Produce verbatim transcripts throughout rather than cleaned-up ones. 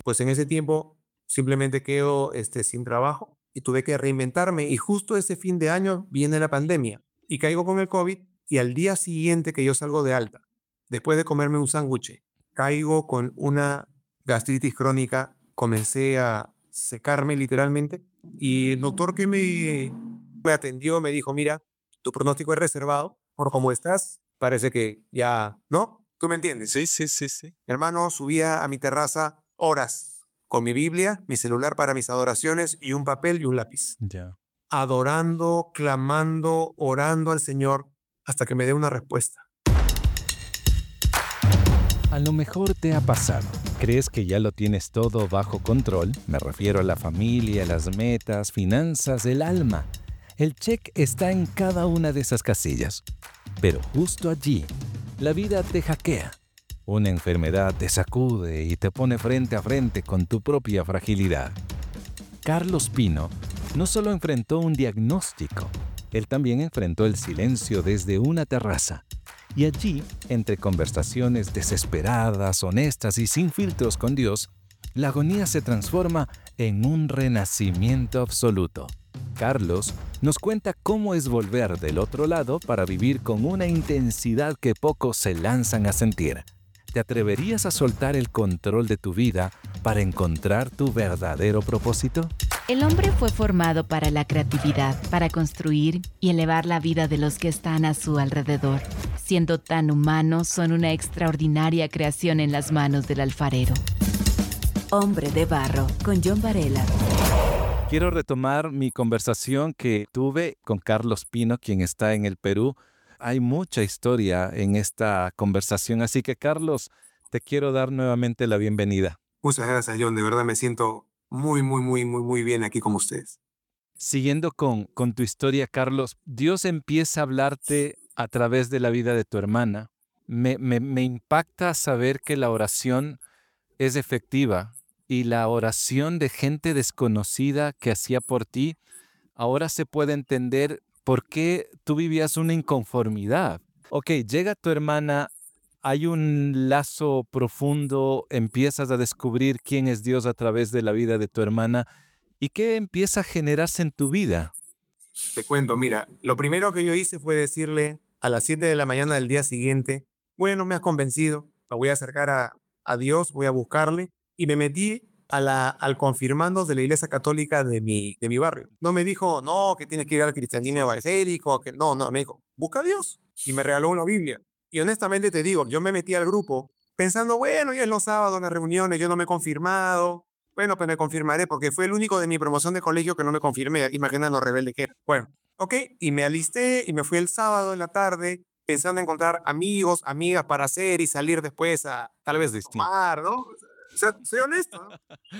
Pues en ese tiempo simplemente quedo este, sin trabajo y tuve que reinventarme. Y justo ese fin de año viene la pandemia y caigo con el COVID y al día siguiente que yo salgo de alta, después de comerme un sándwich, caigo con una gastritis crónica, comencé a secarme literalmente y el doctor que me, me atendió me dijo, mira, tu pronóstico es reservado, por cómo estás, parece que ya, ¿no? ¿Tú me entiendes? Sí, sí, sí, sí. Hermano, subía a mi terraza horas con mi Biblia, mi celular para mis adoraciones y un papel y un lápiz, Ya. adorando, clamando, orando al Señor hasta que me dé una respuesta. A lo mejor te ha pasado. ¿Crees que ya lo tienes todo bajo control? Me refiero a la familia, las metas, finanzas, el alma. El check está en cada una de esas casillas. Pero justo allí, la vida te hackea. Una enfermedad te sacude y te pone frente a frente con tu propia fragilidad. Carlos Pino no solo enfrentó un diagnóstico, él también enfrentó el silencio desde una terraza. Y allí, entre conversaciones desesperadas, honestas y sin filtros con Dios, la agonía se transforma en un renacimiento absoluto. Carlos nos cuenta cómo es volver del otro lado para vivir con una intensidad que pocos se lanzan a sentir. ¿Te atreverías a soltar el control de tu vida para encontrar tu verdadero propósito? El hombre fue formado para la creatividad, para construir y elevar la vida de los que están a su alrededor. Siendo tan humanos, son una extraordinaria creación en las manos del alfarero. Hombre de Barro, con John Varela. Quiero retomar mi conversación que tuve con Carlos Pino, quien está en el Perú. Hay mucha historia en esta conversación, así que Carlos, te quiero dar nuevamente la bienvenida. Muchas gracias, John. De verdad me siento muy, muy, muy, muy, muy bien aquí con ustedes. Siguiendo con, con tu historia, Carlos, Dios empieza a hablarte a través de la vida de tu hermana. Me, me, me impacta saber que la oración es efectiva y la oración de gente desconocida que hacía por ti, ahora se puede entender por qué tú vivías una inconformidad. Ok, llega tu hermana, hay un lazo profundo, empiezas a descubrir quién es Dios a través de la vida de tu hermana y qué empieza a generarse en tu vida. Te cuento, mira, lo primero que yo hice fue decirle a las siete de la mañana del día siguiente, bueno, me has convencido, me voy a acercar a, a Dios, voy a buscarle, y me metí a la, al confirmando de la iglesia católica de mi, de mi barrio. No me dijo, no, que tienes que ir al cristianismo evangélico, que no, no, me dijo, busca a Dios, y me regaló una Biblia. Y honestamente te digo, yo me metí al grupo pensando, bueno, ya es los sábados, las reuniones, yo no me he confirmado, bueno, pues me confirmaré porque fue el único de mi promoción de colegio que no me confirmé. Imagina lo rebelde que era. Bueno, ok, y me alisté y me fui el sábado en la tarde pensando en encontrar amigos, amigas para hacer y salir después a tal vez Distinto. tomar, ¿no? O sea, soy honesto, ¿no?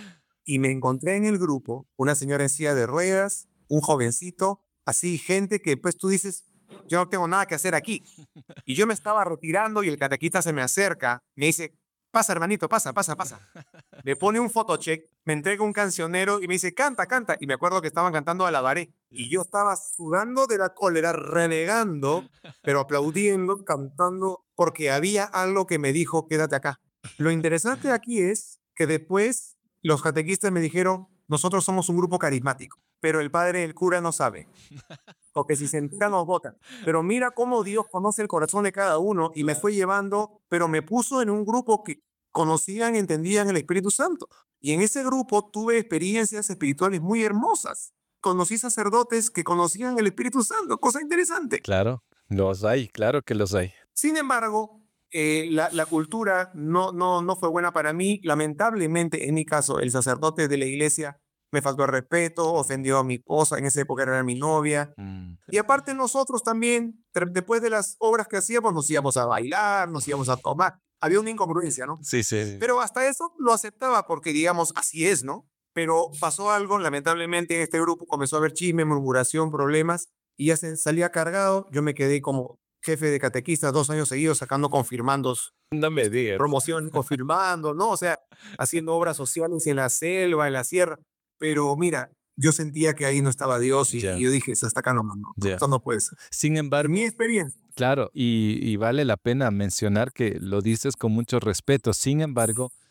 Y me encontré en el grupo una señora en silla de ruedas, un jovencito, así gente que pues tú dices, yo no tengo nada que hacer aquí. Y yo me estaba retirando y el catequista se me acerca, me dice, pasa hermanito, pasa, pasa, pasa. Me pone un photocheck, me entrega un cancionero y me dice, canta, canta. Y me acuerdo que estaban cantando Alabaré. Y yo estaba sudando de la cólera, renegando, pero aplaudiendo, cantando, porque había algo que me dijo, quédate acá. Lo interesante aquí es que después los catequistas me dijeron, nosotros somos un grupo carismático, pero el padre, el cura no sabe, porque si se entera nos votan. Pero mira cómo Dios conoce el corazón de cada uno y me fue llevando, pero me puso en un grupo que conocían, entendían el Espíritu Santo. Y en ese grupo tuve experiencias espirituales muy hermosas. Conocí sacerdotes que conocían el Espíritu Santo, cosa interesante. Claro, los hay, claro que los hay. Sin embargo, eh, la, la cultura no, no, no fue buena para mí. Lamentablemente, en mi caso, el sacerdote de la iglesia me faltó el respeto, ofendió a mi esposa, en esa época era mi novia. Mm. Y aparte nosotros también, tre- después de las obras que hacíamos, nos íbamos a bailar, nos íbamos a tomar. Había una incongruencia, ¿no? Sí, sí, sí. Pero hasta eso lo aceptaba porque, digamos, así es, ¿no? Pero pasó algo, lamentablemente en este grupo comenzó a haber chisme, murmuración, problemas, y ya se salía cargado. Yo me quedé como jefe de catequista dos años seguidos sacando confirmandos, No me este, digas. promoción confirmando, ¿no? O sea, haciendo obras sociales en la selva, en la sierra. Pero mira, yo sentía que ahí no estaba Dios y, Ya, y yo dije, hasta acá no, no, no, ya. esto no puede ser. Sin En embargo, mi experiencia. claro, y, y vale la pena mencionar que lo dices con mucho respeto. Sin embargo,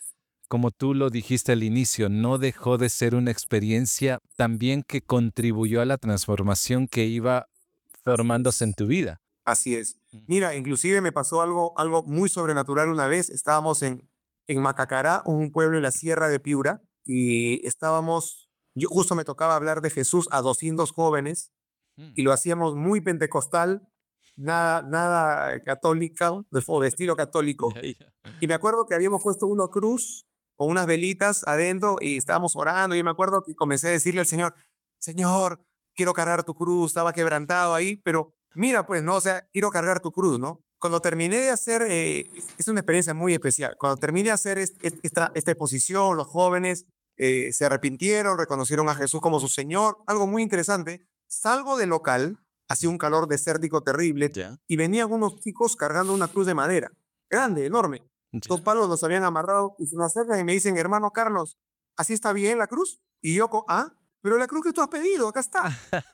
como tú lo dijiste al inicio, no dejó de ser una experiencia también que contribuyó a la transformación que iba formándose en tu vida. Así es. Mm. Mira, inclusive me pasó algo, algo muy sobrenatural una vez. Estábamos en, en Macacará, un pueblo en la sierra de Piura, y estábamos, yo justo me tocaba hablar de Jesús a doscientos jóvenes, Mm. y lo hacíamos muy pentecostal, nada, nada católico, de, o de estilo católico. Ya, ya. Y me acuerdo que habíamos puesto una cruz con unas velitas adentro y estábamos orando. Y me acuerdo que comencé a decirle al Señor, Señor, quiero cargar tu cruz. Estaba quebrantado ahí, pero mira, pues, no, o sea, quiero cargar tu cruz, ¿no? Cuando terminé de hacer, eh, es una experiencia muy especial. Cuando terminé de hacer est- est- esta, esta exposición, los jóvenes eh, se arrepintieron, reconocieron a Jesús como su Señor, algo muy interesante. Salgo del local, hacía un calor desértico terrible, Ya, y venían unos chicos cargando una cruz de madera, grande, enorme. Dos ya. palos los habían amarrado y se me acercan y me dicen, hermano Carlos, ¿así está bien la cruz? Y yo, co- ah, pero la cruz que tú has pedido, acá está.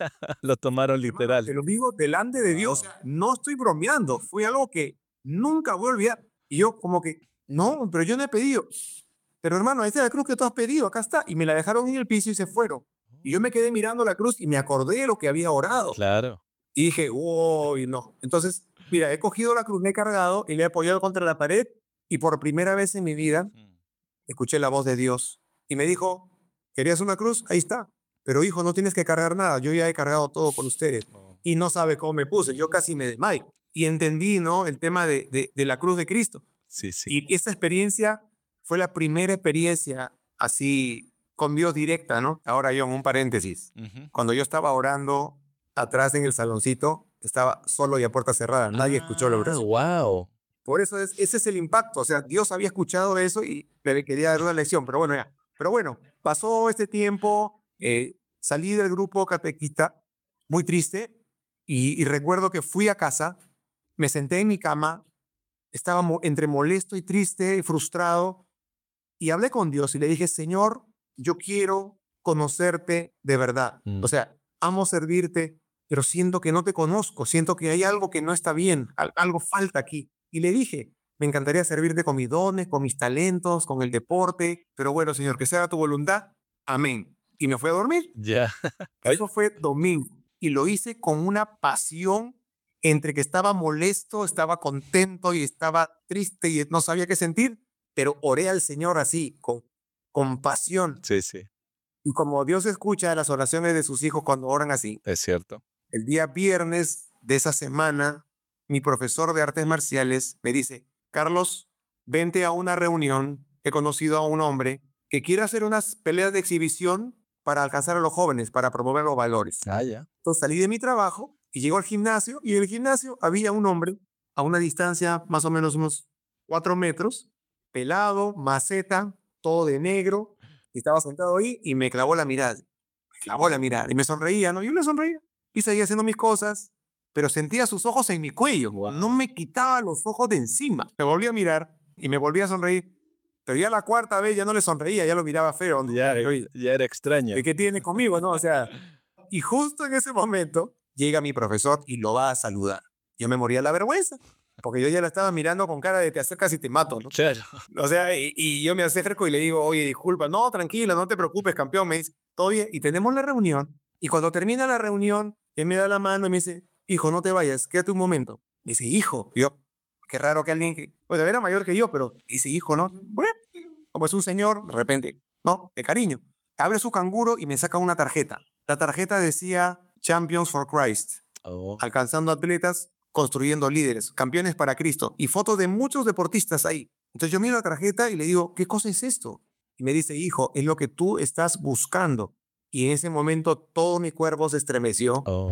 Lo tomaron Hermano, literal. te lo digo delante de Dios, Wow. no estoy bromeando, fue algo que nunca voy a olvidar. Y yo como que, no, pero yo no he pedido. Pero hermano, esta es la cruz que tú has pedido, acá está. Y me la dejaron en el piso y se fueron. Y yo me quedé mirando la cruz y me acordé de lo que había orado. Claro. Y dije, uy, no. Entonces, mira, he cogido la cruz, me he cargado y le he apoyado contra la pared. Y por primera vez en mi vida Mm. escuché la voz de Dios. Y me dijo, ¿querías una cruz? Ahí está. Pero hijo, no tienes que cargar nada. Yo ya he cargado todo por ustedes. Oh. Y no sabe cómo me puse. Yo casi me desmayo. Y entendí, ¿no? El tema de, de, de la cruz de Cristo. Sí, sí. Y esta experiencia fue la primera experiencia así con Dios directa, ¿no? Ahora yo, en un paréntesis. Ujú. Cuando yo estaba orando atrás en el saloncito, estaba solo y a puerta cerrada. Nadie escuchó la Ah, oración. wow. Por eso es, ese es el impacto. O sea, Dios había escuchado eso y le quería dar una lección. Pero bueno, ya. Pero bueno, pasó este tiempo, eh, salí del grupo catequista muy triste y, y recuerdo que fui a casa, me senté en mi cama, estaba mo- entre molesto y triste y frustrado y hablé con Dios y le dije, Señor, yo quiero conocerte de verdad. Mm. O sea, amo servirte, pero siento que no te conozco, siento que hay algo que no está bien, al- algo falta aquí. Y le dije, me encantaría servirte con mis dones, con mis talentos, con el deporte, pero bueno, Señor, que sea tu voluntad. Amén. Y me fui a dormir. Ya. Eso fue domingo. Y lo hice con una pasión entre que estaba molesto, estaba contento y estaba triste y no sabía qué sentir, pero oré al Señor así, con, con pasión. Sí, sí, Y como Dios escucha las oraciones de sus hijos cuando oran así, es cierto. el día viernes de esa semana, mi profesor de artes marciales me dice, Carlos, vente a una reunión. He conocido a un hombre que quiere hacer unas peleas de exhibición para alcanzar a los jóvenes, para promover los valores. Ah, ya. Entonces salí de mi trabajo y llego al gimnasio y en el gimnasio había un hombre a una distancia más o menos unos cuatro metros, pelado, maceta, todo de negro, y estaba sentado ahí y me clavó la mirada, me clavó la mirada y me sonreía, ¿no? Yo le sonreía y seguía haciendo mis cosas, pero sentía sus ojos en mi cuello, Wow. no me quitaba los ojos de encima. Me volví a mirar y me volví a sonreír, pero ya la cuarta vez ya no le sonreía, ya lo miraba feo, ¿no? Ya, Oye, ya era extraño. ¿de qué tiene conmigo, no? O sea, y justo en ese momento llega mi profesor y lo va a saludar. Yo me moría de la vergüenza, porque yo ya lo estaba mirando con cara de te acercas y te mato, ¿no? Claro. O sea, y, y yo me acerco y le digo, oye, disculpa, no, tranquilo, no te preocupes, campeón, me dice, todo bien, y tenemos la reunión, y cuando termina la reunión, él me da la mano y me dice, hijo, no te vayas, quédate un momento. Me dice, hijo, y yo, qué raro que alguien que, bueno, era mayor que yo, pero dice, hijo, ¿no? Bueno, como es un señor, de repente, no, de cariño. Abre su canguro y me saca una tarjeta. La tarjeta decía Champions for Christ, Oh. alcanzando atletas, construyendo líderes, campeones para Cristo, y fotos de muchos deportistas ahí. Entonces yo miro la tarjeta y le digo, ¿qué cosa es esto? Y me dice, hijo, es lo que tú estás buscando. Y en ese momento todo mi cuerpo se estremeció. Oh.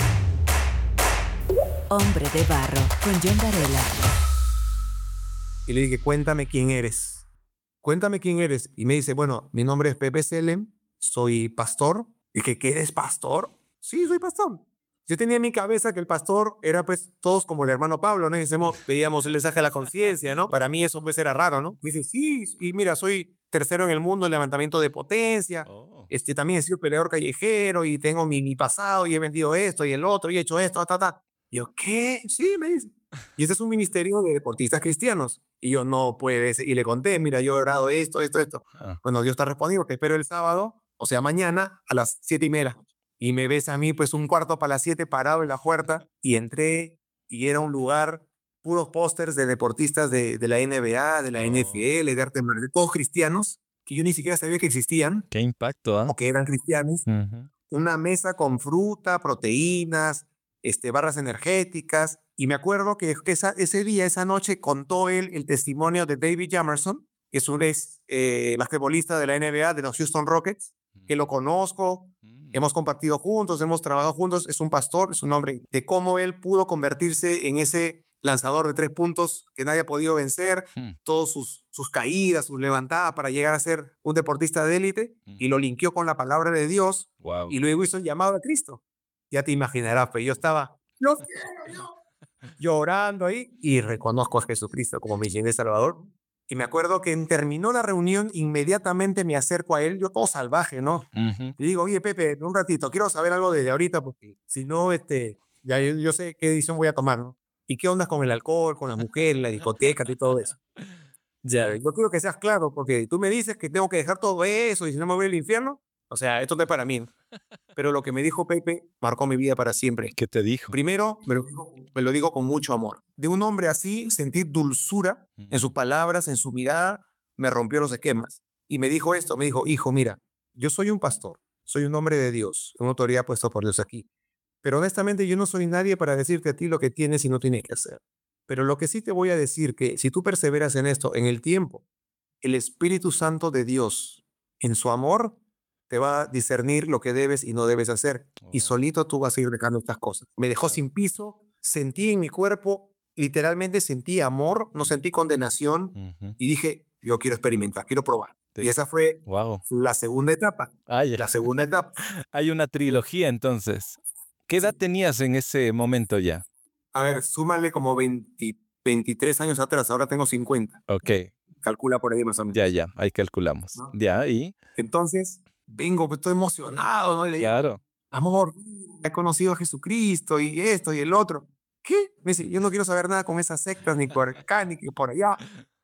Hombre de Barro, con John Varela. Y le dije, cuéntame quién eres. Cuéntame quién eres. Y me dice, bueno, mi nombre es Pepe Selem, soy pastor. Y que, ¿qué eres pastor? Sí, soy pastor. Yo tenía en mi cabeza que el pastor era pues todos como el hermano Pablo, ¿no? Y decimos, veíamos el mensaje de la conciencia, ¿no? Para mí eso pues era raro, ¿no? Me dice, sí, y mira, soy tercero en el mundo en levantamiento de potencia. Oh. Este, también he sido peleador callejero y tengo mi, mi pasado y he vendido esto y el otro y he hecho esto, ta, ta. Y yo, ¿qué? Sí, me dice. Y este es un ministerio de deportistas cristianos. Y yo, no puede ser. Y le conté, mira, yo he orado esto, esto, esto. Ah, Bueno, Dios está respondiendo, te espero el sábado, o sea, mañana a las siete y media. Y me ves a mí, pues, un cuarto para las siete parado en la puerta. Y entré y era un lugar, puros pósters de deportistas de, de la N B A, de la Oh. N F L, de arte marcial, todos cristianos, que yo ni siquiera sabía que existían qué impacto, ¿ah? o que eran cristianos. Ujú. Una mesa con fruta, proteínas, este, barras energéticas. Y me acuerdo que, que esa, ese día, esa noche, contó él el testimonio de David Jamerson, que es un ex eh, basquetbolista de la N B A, de los Houston Rockets, que lo conozco, Mm. hemos compartido juntos, hemos trabajado juntos, es un pastor, es un hombre, de cómo él pudo convertirse en ese lanzador de tres puntos que nadie ha podido vencer, Hmm. todas sus, sus caídas, sus levantadas para llegar a ser un deportista de élite, y lo linkeó con la palabra de Dios, Wow. y luego hizo el llamado a Cristo. Ya te imaginarás, pero yo estaba, yo quiero, yo, llorando ahí, y reconozco a Jesucristo como mi Señor y Salvador. Y me acuerdo que en- terminó la reunión, inmediatamente me acerco a él, yo todo salvaje, ¿no? Ujú. Y digo, oye, Pepe, un ratito, quiero saber algo desde ahorita, porque si no, este, ya yo, yo sé qué decisión voy a tomar, ¿no? ¿Y qué ondas con el alcohol, con las mujeres, la discoteca y todo eso? Ya, yo quiero que seas claro, porque tú me dices que tengo que dejar todo eso y si no me voy al infierno, o sea, esto no es para mí, ¿no? Pero lo que me dijo Pepe marcó mi vida para siempre. ¿Qué te dijo? Primero, me lo, digo, me lo digo con mucho amor. De un hombre así, sentir dulzura en sus palabras, en su mirada, me rompió los esquemas. Y me dijo esto, me dijo, hijo, mira, yo soy un pastor, soy un hombre de Dios, una autoridad puesto por Dios aquí. Pero honestamente yo no soy nadie para decirte a ti lo que tienes y no tienes que hacer. Pero lo que sí te voy a decir que si tú perseveras en esto, en el tiempo, el Espíritu Santo de Dios, en su amor, te va a discernir lo que debes y no debes hacer. Y Oh. solito tú vas a ir dejando estas cosas. Me dejó sin piso, sentí en mi cuerpo, literalmente sentí amor, no sentí condenación Ujú. y dije, yo quiero experimentar, quiero probar. Sí. Y esa fue Wow. la segunda etapa. Ah, ya. La segunda etapa. Hay una trilogía entonces. ¿Qué edad tenías en ese momento ya? A ver, súmale como veinte, veintitrés años atrás, ahora tengo cincuenta. Ok, Calcula por ahí más o menos. ya, ya, ahí calculamos. ¿No? Ya, y Entonces, vengo, pues, estoy emocionado, ¿no? Y le digo, claro. amor, he conocido a Jesucristo y esto y el otro. ¿Qué? Me dice, yo no quiero saber nada con esas sectas, ni por acá, ni que por allá.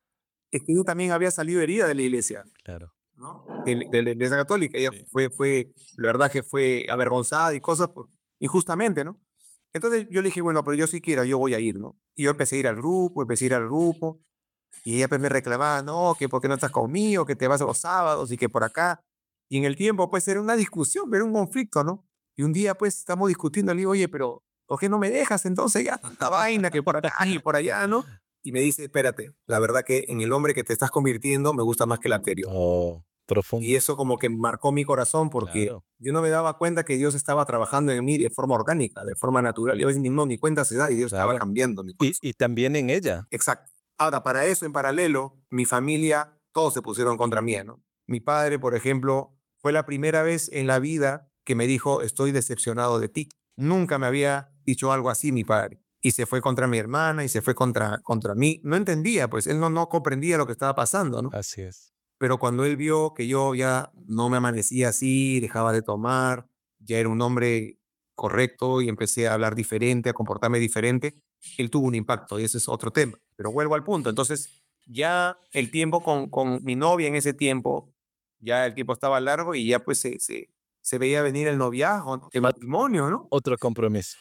Es que yo también había salido herida de la iglesia, Claro. ¿no? De, de la iglesia católica. Ella Sí. fue, fue, la verdad que fue avergonzada y cosas por, injustamente, ¿no? Entonces yo le dije, bueno, pero yo sí quiero, yo voy a ir, ¿no? Y yo empecé a ir al grupo, empecé a ir al grupo, y ella pues me reclamaba, no, que por qué no estás conmigo, que te vas los sábados y que por acá. Y en el tiempo, pues era una discusión, era un conflicto, ¿no? Y un día, pues estamos discutiendo, le digo, oye, pero ¿por qué no me dejas entonces ya tanta vaina que por acá y por allá, ¿no? Y me dice, espérate, la verdad que en el hombre que te estás convirtiendo me gusta más que el anterior. Oh, profundo. Y eso como que marcó mi corazón porque Claro. yo no me daba cuenta que Dios estaba trabajando en mí de forma orgánica, de forma natural. Yo a veces ni, no, ni cuenta se da y Dios estaba Claro. cambiando mi Y, corazón. y también en ella. Exacto. Ahora, para eso, en paralelo, mi familia, todos se pusieron contra mí, ¿no? Mi padre, por ejemplo, fue la primera vez en la vida que me dijo, estoy decepcionado de ti. Nunca me había dicho algo así mi padre. Y se fue contra mi hermana y se fue contra, contra mí. No entendía, pues él no, no comprendía lo que estaba pasando, ¿no? Así es. Pero cuando él vio que yo ya no me amanecía así, dejaba de tomar, ya era un hombre correcto y empecé a hablar diferente, a comportarme diferente, él tuvo un impacto y ese es otro tema. Pero vuelvo al punto. Entonces, ya el tiempo con, con mi novia en ese tiempo, ya el tiempo estaba largo y ya pues se, se, se veía venir el noviazgo, ¿no? El matrimonio, ¿no? Otro compromiso.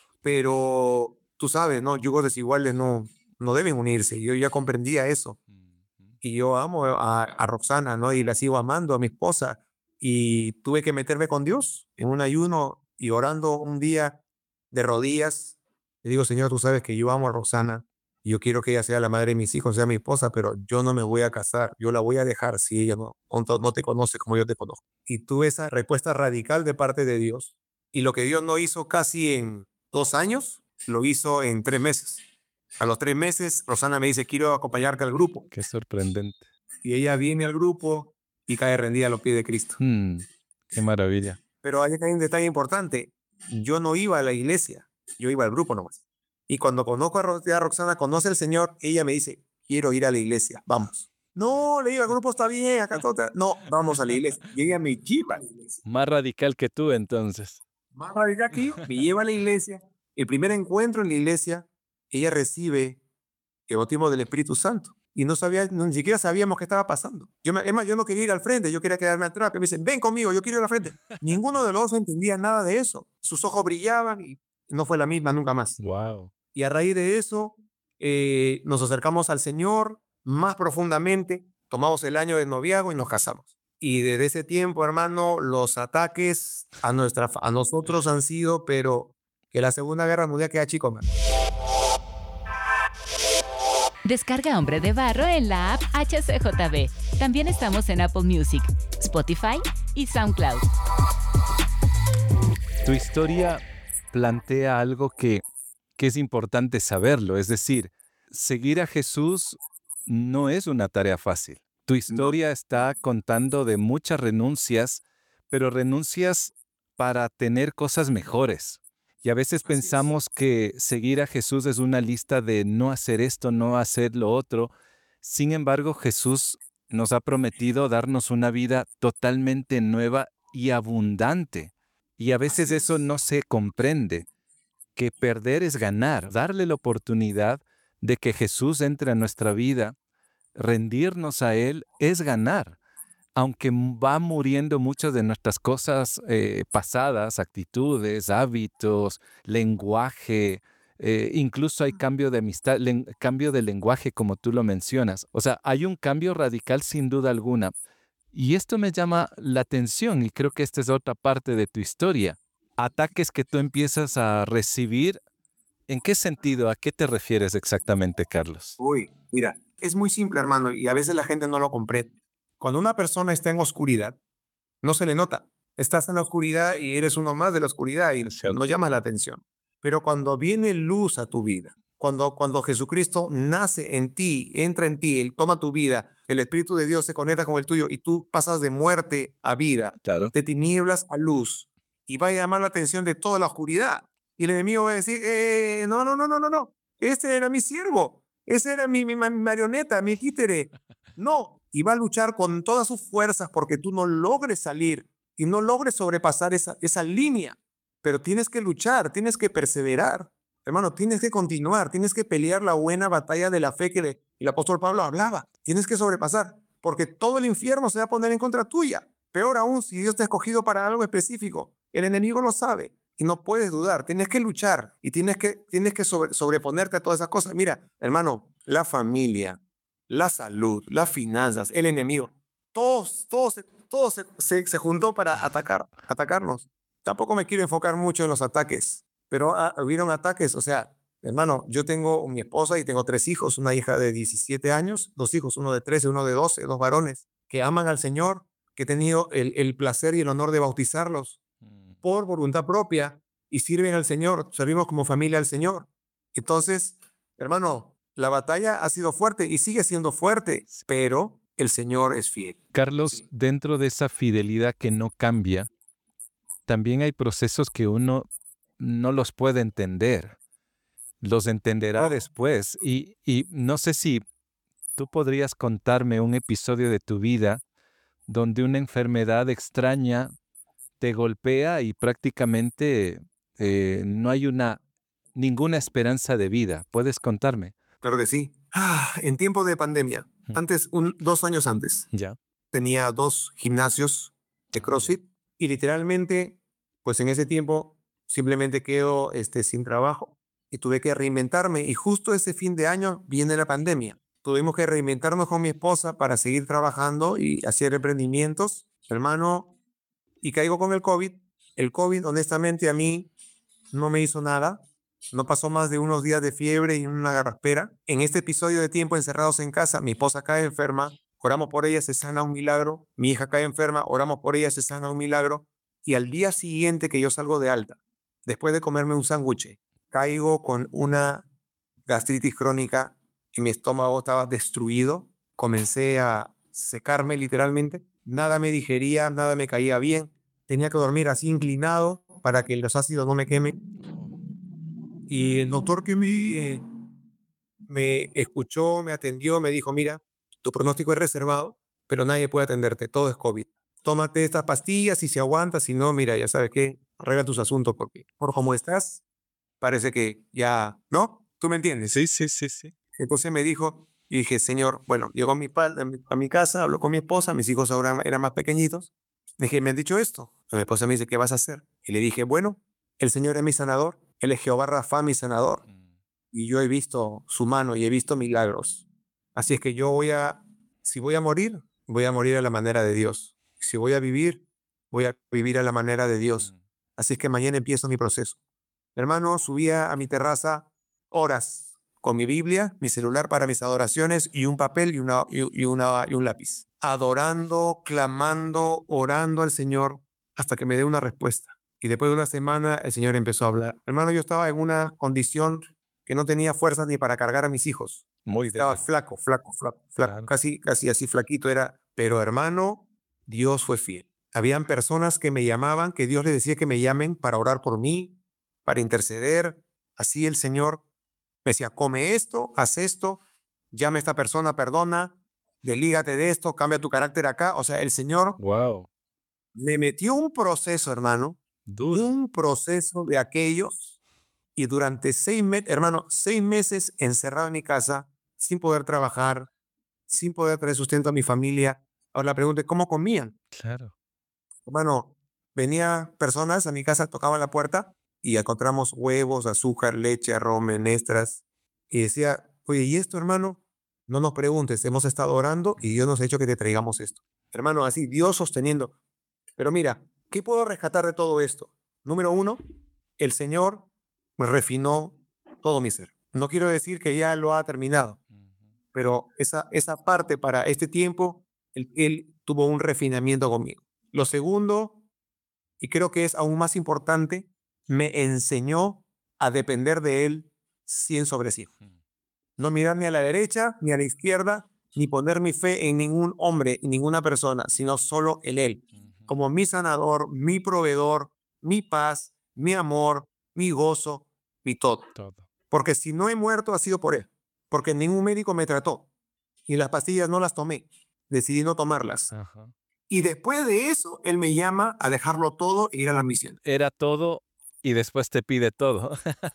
Pero tú sabes, ¿no? Yugos desiguales no, no deben unirse. Yo ya comprendía eso. Y yo amo a, a Roxana, ¿no? Y la sigo amando a mi esposa. Y tuve que meterme con Dios en un ayuno y orando un día de rodillas. Le digo, Señor, tú sabes que yo amo a Roxana y yo quiero que ella sea la madre de mis hijos, sea mi esposa, pero yo no me voy a casar. Yo la voy a dejar si ella no, no no te conoce como yo te conozco. Y tuve esa respuesta radical de parte de Dios. Y lo que Dios no hizo casi en dos años, lo hizo en tres meses. A los tres meses, Rosana me dice, quiero acompañarte al grupo. Qué sorprendente. Y ella viene al grupo y cae rendida a los pies de Cristo. Hmm, qué maravilla. Pero hay un detalle importante. Yo no iba a la iglesia, yo iba al grupo nomás. Y cuando conozco a, Ro- a Roxana, conoce al Señor, ella me dice, quiero ir a la iglesia, vamos. No, le digo, el grupo está bien, acá todo está- No, vamos a la iglesia. Y ella me lleva a la iglesia. Más radical que tú entonces. Más radical que yo, me lleva a la iglesia. El primer encuentro en la iglesia, ella recibe el bautismo del Espíritu Santo. Y no sabía, no, ni siquiera sabíamos qué estaba pasando. Yo, me, es más, yo no quería ir al frente, yo quería quedarme atrás. Pero me dicen, ven conmigo, yo quiero ir al frente. Ninguno de los dos entendía nada de eso. Sus ojos brillaban y no fue la misma nunca más. Wow. Y a raíz de eso, eh, nos acercamos al Señor más profundamente, tomamos el año de noviazgo y nos casamos. Y desde ese tiempo, hermano, los ataques a, nuestra, a nosotros han sido, pero que la Segunda Guerra Mundial queda chico, man. Descarga Hombre de Barro en la app H C J B. También estamos en Apple Music, Spotify y SoundCloud. Tu historia plantea algo que, que es importante saberlo, es decir, seguir a Jesús no es una tarea fácil. Tu historia está contando de muchas renuncias, pero renuncias para tener cosas mejores. Y a veces pensamos que seguir a Jesús es una lista de no hacer esto, no hacer lo otro. Sin embargo, Jesús nos ha prometido darnos una vida totalmente nueva y abundante. Y a veces eso no se comprende, que perder es ganar, darle la oportunidad de que Jesús entre a nuestra vida, rendirnos a Él es ganar. Aunque va muriendo muchas de nuestras cosas eh, pasadas, actitudes, hábitos, lenguaje, eh, incluso hay cambio de amistad, len- cambio de lenguaje como tú lo mencionas. O sea, hay un cambio radical sin duda alguna. Y esto me llama la atención y creo que esta es otra parte de tu historia. Ataques que tú empiezas a recibir, ¿en qué sentido? ¿A qué te refieres exactamente, Carlos? Uy, mira, es muy simple, hermano, y a veces la gente no lo comprende. Cuando una persona está en oscuridad, no se le nota. Estás en la oscuridad y eres uno más de la oscuridad y no llama la atención. Pero cuando viene luz a tu vida, cuando, cuando Jesucristo nace en ti, entra en ti, Él toma tu vida, el Espíritu de Dios se conecta con el tuyo y tú pasas de muerte a vida, Claro. de tinieblas a luz, y va a llamar la atención de toda la oscuridad. Y el enemigo va a decir, eh, no, no, no, no, no, no, este era mi siervo, ese era mi, mi ma- marioneta, mi títere. No, y va a luchar con todas sus fuerzas porque tú no logres salir y no logres sobrepasar esa, esa línea. Pero tienes que luchar, tienes que perseverar. Hermano, tienes que continuar, tienes que pelear la buena batalla de la fe que le- el apóstol Pablo hablaba. Tienes que sobrepasar, porque todo el infierno se va a poner en contra tuya. Peor aún, si Dios te ha escogido para algo específico, el enemigo lo sabe y no puedes dudar. Tienes que luchar y tienes que, tienes que sobre- sobreponerte a todas esas cosas. Mira, hermano, la familia, la salud, las finanzas, el enemigo, todos, todos, se- todos se, se, se juntó para atacar, atacarnos. Tampoco me quiero enfocar mucho en los ataques, pero ah, hubieron ataques, o sea, hermano, yo tengo mi esposa y tengo tres hijos, una hija de diecisiete años, dos hijos, uno de trece, uno de doce, dos varones, que aman al Señor, que he tenido el, el placer y el honor de bautizarlos Mm. por voluntad propia y sirven al Señor, servimos como familia al Señor. Entonces, hermano, la batalla ha sido fuerte y sigue siendo fuerte, pero el Señor es fiel. Carlos, Sí. dentro de esa fidelidad que no cambia, también hay procesos que uno no los puede entender. Los entenderá Oh, después. Y, y no sé si tú podrías contarme un episodio de tu vida donde una enfermedad extraña te golpea y prácticamente eh, no hay una, ninguna esperanza de vida. ¿Puedes contarme? claro que sí. Ah, en tiempo de pandemia, Mm. antes, un, dos años antes, Ya. tenía dos gimnasios de Ah, ya. CrossFit y literalmente, pues en ese tiempo simplemente quedo este, sin trabajo y tuve que reinventarme y justo ese fin de año viene la pandemia. Tuvimos que reinventarnos con mi esposa para seguir trabajando y hacer emprendimientos, hermano, y caigo con el COVID. El COVID, honestamente, a mí no me hizo nada. No pasó más de unos días de fiebre y una garraspera. En este episodio de tiempo encerrados en casa, mi esposa cae enferma, oramos por ella, se sana un milagro. Mi hija cae enferma, oramos por ella, se sana un milagro. Y al día siguiente que yo salgo de alta, después de comerme un sándwich, caigo con una gastritis crónica y mi estómago estaba destruido. Comencé a secarme literalmente. Nada me digería, nada me caía bien. Tenía que dormir así inclinado para que los ácidos no me quemen. Y el doctor que me, eh, me escuchó, me atendió, me dijo, mira, tu pronóstico es reservado, pero nadie puede atenderte, todo es COVID. Tómate estas pastillas y si aguantas, si no, mira, ya sabes qué, arregla tus asuntos porque por cómo estás, parece que ya, ¿no? ¿Tú me entiendes? Sí, sí, sí, sí. Entonces me dijo, y dije, Señor, bueno, llegó a mi, pa- a mi, a mi casa, habló con mi esposa, mis hijos ahora eran más pequeñitos. Le dije, me han dicho esto. Y mi esposa me dice, ¿qué vas a hacer? Y le dije, bueno, el Señor es mi sanador, Él es Jehová Rafa, mi sanador. Y yo he visto su mano y he visto milagros. Así es que yo voy a, si voy a morir, voy a morir a la manera de Dios. Si voy a vivir, voy a vivir a la manera de Dios. Así es que mañana empiezo mi proceso. Hermano, subía a mi terraza horas con mi Biblia, mi celular para mis adoraciones y un papel y, una, y, y una, y un lápiz. Adorando, clamando, orando al Señor hasta que me dé una respuesta. Y después de una semana el Señor empezó a hablar. Hermano, yo estaba en una condición que no tenía fuerzas ni para cargar a mis hijos. Muy Estaba débil. flaco, flaco, flaco, flaco. Claro. Casi, casi así flaquito era. Pero hermano, Dios fue fiel. Habían personas que me llamaban, que Dios les decía que me llamen para orar por mí, para interceder. Así el Señor me decía, come esto, haz esto, llame a esta persona, perdona, delígate de esto, cambia tu carácter acá. O sea, el Señor Wow. me metió un proceso, hermano, Duro. un proceso de aquellos. Y durante seis meses, hermano, seis meses encerrado en mi casa, sin poder trabajar, sin poder traer sustento a mi familia. Ahora la pregunta es, ¿cómo comían? Claro. Hermano, venía personas a mi casa, tocaban la puerta y encontramos huevos, azúcar, leche, arroz, menestras. Y decía, oye, ¿y esto, hermano? No nos preguntes, hemos estado orando y Dios nos ha hecho que te traigamos esto. Hermano, así, Dios sosteniendo. Pero mira, ¿qué puedo rescatar de todo esto? Número uno, el Señor me refinó todo mi ser. No quiero decir que ya lo ha terminado, pero esa, esa parte para este tiempo, él, él tuvo un refinamiento conmigo. Lo segundo, y creo que es aún más importante, me enseñó a depender de Él cien sobre cien. No mirar ni a la derecha ni a la izquierda, ni poner mi fe en ningún hombre, en ninguna persona, sino solo en Él. Como mi sanador, mi proveedor, mi paz, mi amor, mi gozo, mi todo. Todo. Porque si no he muerto ha sido por Él. Porque ningún médico me trató. Y las pastillas no las tomé. Decidí no tomarlas. Ajá. Y después de eso, Él me llama a dejarlo todo e ir a la misión. Era todo y después te pide todo.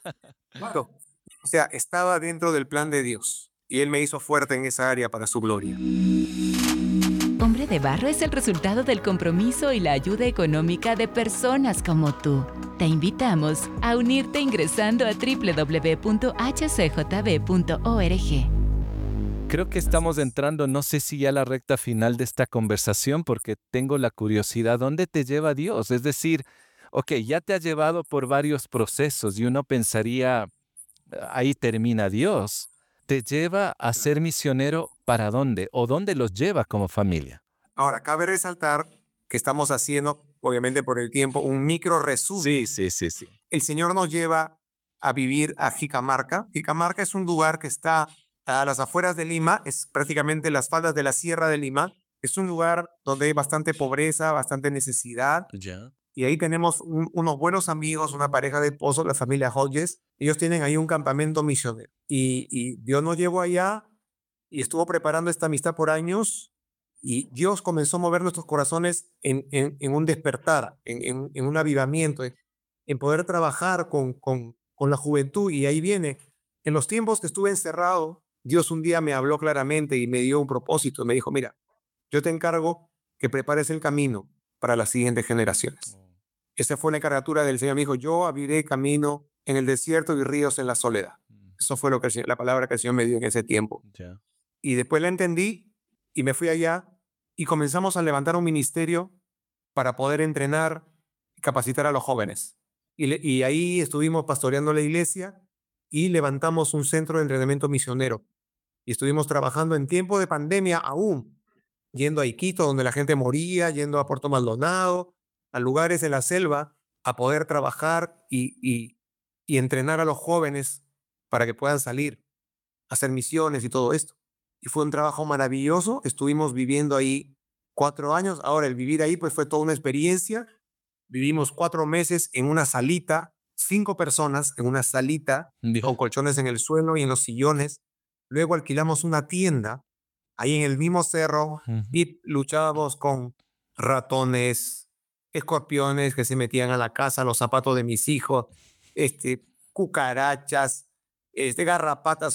Claro. O sea, estaba dentro del plan de Dios. Y Él me hizo fuerte en esa área para su gloria. Hombre de Barro es el resultado del compromiso y la ayuda económica de personas como tú. Te invitamos a unirte ingresando a doble u doble u doble u punto h c j b punto org. Creo que estamos entrando, no sé si ya a la recta final de esta conversación, porque tengo la curiosidad, ¿dónde te lleva Dios? Es decir, ok, ya te ha llevado por varios procesos y uno pensaría, ahí termina Dios. ¿Te lleva a ser misionero para dónde? ¿O dónde los lleva como familia? Ahora, cabe resaltar que estamos haciendo, obviamente por el tiempo, un micro resumen. Sí, sí, sí, sí. El Señor nos lleva a vivir a Jicamarca. Jicamarca es un lugar que está a las afueras de Lima, es prácticamente las faldas de la Sierra de Lima. Es un lugar donde hay bastante pobreza, bastante necesidad. Ya. Y ahí tenemos un- unos buenos amigos, una pareja de esposos, la familia Hodges. Ellos tienen ahí un campamento misionero. Y, y Dios nos llevó allá y estuvo preparando esta amistad por años. Y Dios comenzó a mover nuestros corazones en, en, en un despertar, en, en, en un avivamiento, en, en poder trabajar con, con, con la juventud. Y ahí viene. En los tiempos que estuve encerrado, Dios un día me habló claramente y me dio un propósito. Me dijo, mira, yo te encargo que prepares el camino para las siguientes generaciones. Esa fue la encargatura del Señor. Me dijo, yo abriré camino en el desierto y ríos en la soledad. Eso fue lo que el Señor- la palabra que el Señor me dio en ese tiempo. Ya. Y después la entendí y me fui allá y comenzamos a levantar un ministerio para poder entrenar y capacitar a los jóvenes. Y, le- y ahí estuvimos pastoreando la iglesia y levantamos un centro de entrenamiento misionero. Y estuvimos trabajando en tiempo de pandemia aún, yendo a Iquito, donde la gente moría, yendo a Puerto Maldonado, a lugares en la selva, a poder trabajar y, y, y entrenar a los jóvenes para que puedan salir a hacer misiones y todo esto. Y fue un trabajo maravilloso. Estuvimos viviendo ahí cuatro años. Ahora, el vivir ahí pues fue toda una experiencia. Vivimos cuatro meses en una salita, cinco personas en una salita, Dios. con colchones en el suelo y en los sillones. Luego alquilamos una tienda ahí en el mismo cerro Ujú. y luchábamos con ratones, escorpiones que se metían a la casa, los zapatos de mis hijos, este, cucarachas, este, garrapatas, o sea,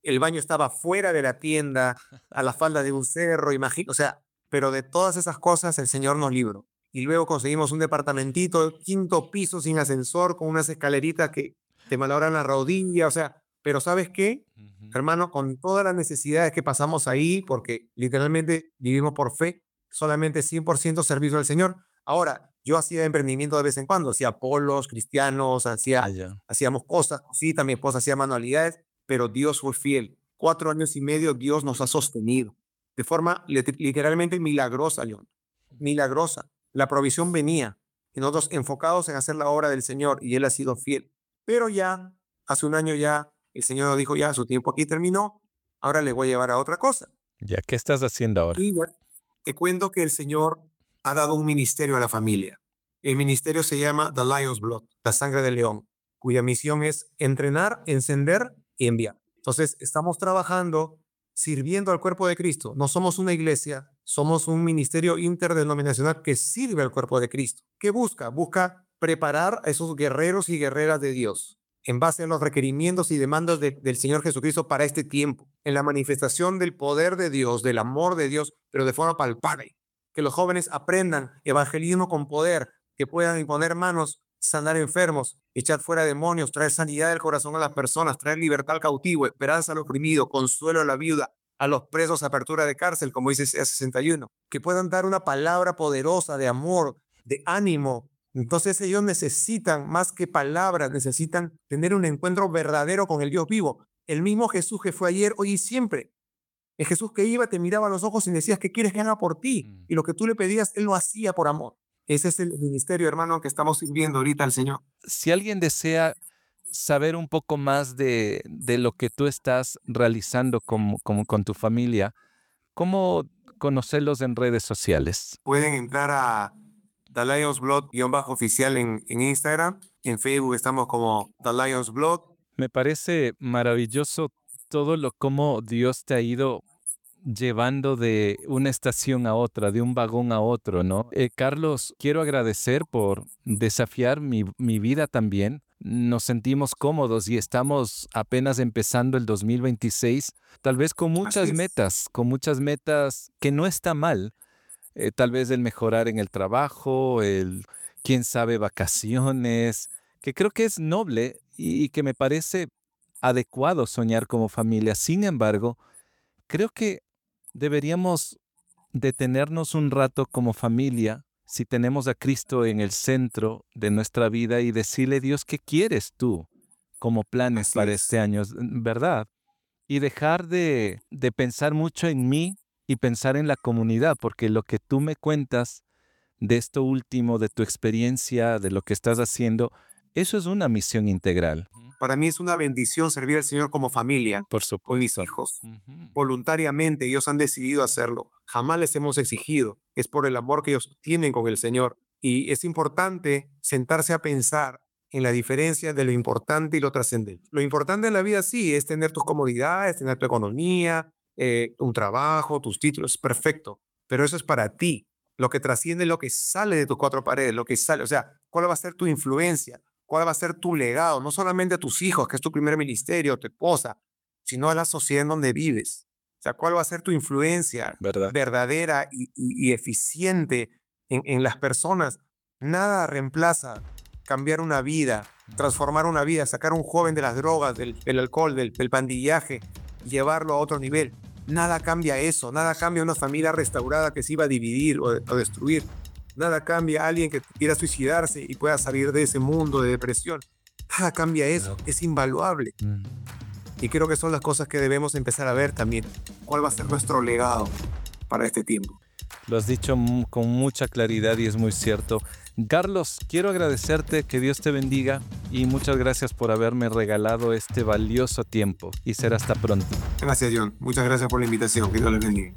el baño estaba fuera de la tienda, a la falda de un cerro, imagino, o sea, pero de todas esas cosas el Señor nos libró. Y luego conseguimos un departamentito, quinto piso sin ascensor, con unas escaleritas que te malogran la rodilla, o sea, pero ¿sabes qué? Ujú. Hermano, con todas las necesidades que pasamos ahí, porque literalmente vivimos por fe, solamente cien por ciento servicio al Señor. Ahora, yo hacía emprendimiento de vez en cuando, hacía polos cristianos, hacía, Ah, ya. hacíamos cosas, sí, también mi esposa hacía manualidades, pero Dios fue fiel. Cuatro años y medio Dios nos ha sostenido de forma lit- literalmente milagrosa, León, milagrosa. La provisión venía y nosotros enfocados en hacer la obra del Señor y Él ha sido fiel. Pero ya, hace un año ya, el Señor nos dijo, ya, su tiempo aquí terminó, ahora le voy a llevar a otra cosa. Ya, ¿qué estás haciendo ahora? Y bueno, te cuento que el Señor ha dado un ministerio a la familia. El ministerio se llama The Lion's Blood, la sangre del león, cuya misión es entrenar, encender y enviar. Entonces, estamos trabajando, sirviendo al cuerpo de Cristo. No somos una iglesia, somos un ministerio interdenominacional que sirve al cuerpo de Cristo. ¿Qué busca? Busca preparar a esos guerreros y guerreras de Dios en base a los requerimientos y demandas de- del Señor Jesucristo para este tiempo, en la manifestación del poder de Dios, del amor de Dios, pero de forma palpable. Que los jóvenes aprendan evangelismo con poder, que puedan imponer manos, sanar enfermos, echar fuera demonios, traer sanidad del corazón a las personas, traer libertad al cautivo, esperanza al oprimido, consuelo a la viuda, a los presos, apertura de cárcel, como dice Isaías sesenta y uno. Que puedan dar una palabra poderosa de amor, de ánimo. Entonces ellos necesitan, más que palabras, necesitan tener un encuentro verdadero con el Dios vivo. El mismo Jesús que fue ayer, hoy y siempre. El Jesús que iba, te miraba a los ojos y decías, ¿qué quieres que haga por ti? Mm. Y lo que tú le pedías, Él lo hacía por amor. Ese es el ministerio, hermano, que estamos sirviendo ahorita al Señor. Si alguien desea saber un poco más de, de lo que tú estás realizando como, como con tu familia, ¿cómo conocerlos en redes sociales? Pueden entrar a The Lions Blood-oficial en, en Instagram. En Facebook estamos como The Lions Blood. Me parece maravilloso todo lo cómo Dios te ha ido llevando de una estación a otra, de un vagón a otro, ¿no? Eh, Carlos, quiero agradecer por desafiar mi, mi vida también. Nos sentimos cómodos y estamos apenas empezando el dos mil veintiséis, tal vez con muchas Así es. metas, con muchas metas que no está mal. Eh, tal vez el mejorar en el trabajo, el, quién sabe, vacaciones, que creo que es noble y, y que me parece adecuado soñar como familia. Sin embargo, creo que deberíamos detenernos un rato como familia, si tenemos a Cristo en el centro de nuestra vida y decirle, Dios, ¿qué quieres tú como planes Así para es. este año? ¿Verdad? Y dejar de, de pensar mucho en mí y pensar en la comunidad, porque lo que tú me cuentas de esto último, de tu experiencia, de lo que estás haciendo, eso es una misión integral. Para mí es una bendición servir al Señor como familia, Por con mis supuesto. hijos. Ujú. Voluntariamente ellos han decidido hacerlo. Jamás les hemos exigido. Es por el amor que ellos tienen con el Señor. Y es importante sentarse a pensar en la diferencia de lo importante y lo trascendente. Lo importante en la vida sí es tener tus comodidades, tener tu economía, eh, un trabajo, tus títulos, perfecto. Pero eso es para ti. Lo que trasciende es lo que sale de tus cuatro paredes, lo que sale, o sea, cuál va a ser tu influencia, cuál va a ser tu legado, no solamente a tus hijos, que es tu primer ministerio, tu esposa, sino a la sociedad en donde vives. O sea, cuál va a ser tu influencia ¿Verdad? verdadera y, y- y eficiente en, en las personas. Nada reemplaza cambiar una vida, transformar una vida, sacar a un joven de las drogas, del, del alcohol, del, del pandillaje, llevarlo a otro nivel. Nada cambia eso, nada cambia una familia restaurada que se iba a dividir o, o destruir. Nada cambia a alguien que quiera suicidarse y pueda salir de ese mundo de depresión. Nada cambia eso, es invaluable. Mm. Y creo que son las cosas que debemos empezar a ver también. ¿Cuál va a ser nuestro legado para este tiempo? Lo has dicho mu- con mucha claridad y es muy cierto. Carlos, quiero agradecerte, que Dios te bendiga y muchas gracias por haberme regalado este valioso tiempo y será hasta pronto. Gracias, John. Muchas gracias por la invitación. Que Dios les bendiga.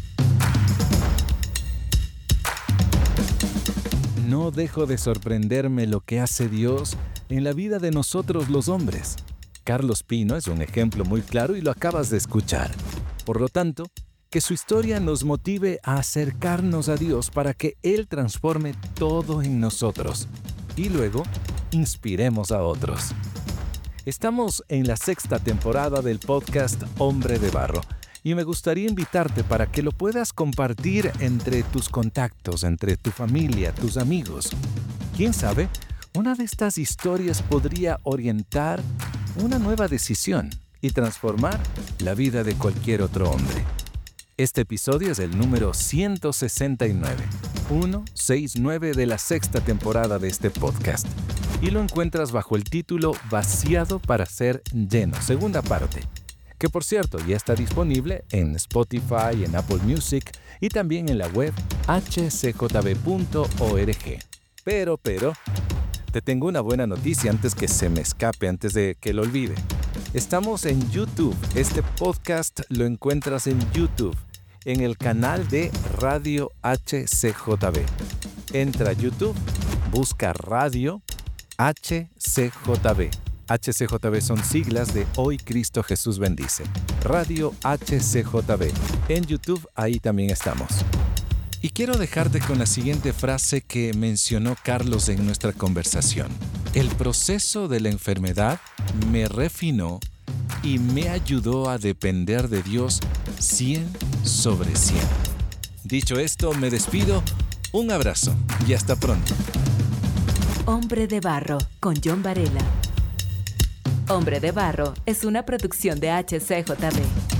No dejo de sorprenderme lo que hace Dios en la vida de nosotros los hombres. Carlos Pino es un ejemplo muy claro y lo acabas de escuchar. Por lo tanto, que su historia nos motive a acercarnos a Dios para que Él transforme todo en nosotros y luego inspiremos a otros. Estamos en la sexta temporada del podcast Hombre de Barro y me gustaría invitarte para que lo puedas compartir entre tus contactos, entre tu familia, tus amigos. ¿Quién sabe? Una de estas historias podría orientar una nueva decisión y transformar la vida de cualquier otro hombre. Este episodio es el número ciento sesenta y nueve, ciento sesenta y nueve de la sexta temporada de este podcast. Y lo encuentras bajo el título Vaciado para ser lleno, segunda parte. Que por cierto ya está disponible en Spotify, en Apple Music y también en la web h c j b punto org. Pero, pero, te tengo una buena noticia antes que se me escape, antes de que lo olvide. Estamos en YouTube. Este podcast lo encuentras en YouTube, en el canal de Radio H C J B. Entra a YouTube, busca Radio H C J B. H C J B son siglas de Hoy Cristo Jesús Bendice. Radio H C J B. En YouTube, ahí también estamos. Y quiero dejarte con la siguiente frase que mencionó Carlos en nuestra conversación. El proceso de la enfermedad me refinó y me ayudó a depender de Dios cien sobre cien. Dicho esto, me despido. Un abrazo y hasta pronto. Hombre de Barro, con John Varela. Hombre de Barro es una producción de H C J B.